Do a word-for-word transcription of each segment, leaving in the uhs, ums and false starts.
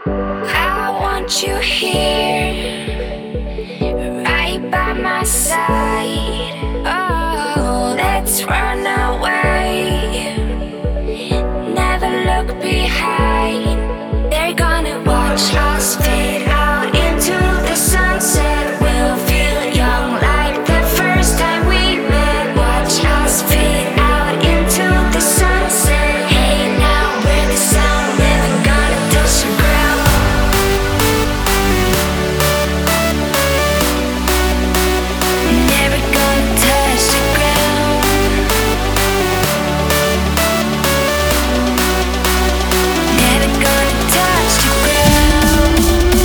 I want you here, right by my side. Oh, let's run away, never look behind. They're gonna watch us fade out into the sunset. We'll feel young like the first time we met. Watch us fade out into the sunset. Hey, now we're the sound, never gonna touch the ground. Never gonna touch the ground. Never gonna touch the ground.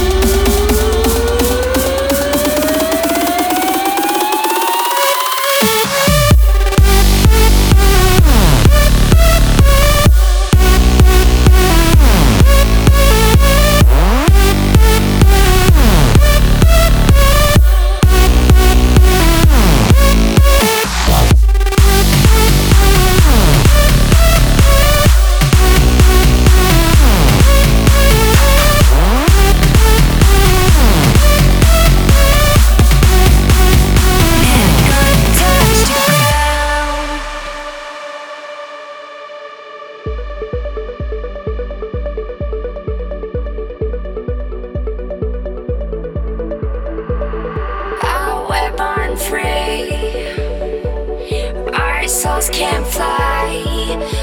We're born free, our souls can fly.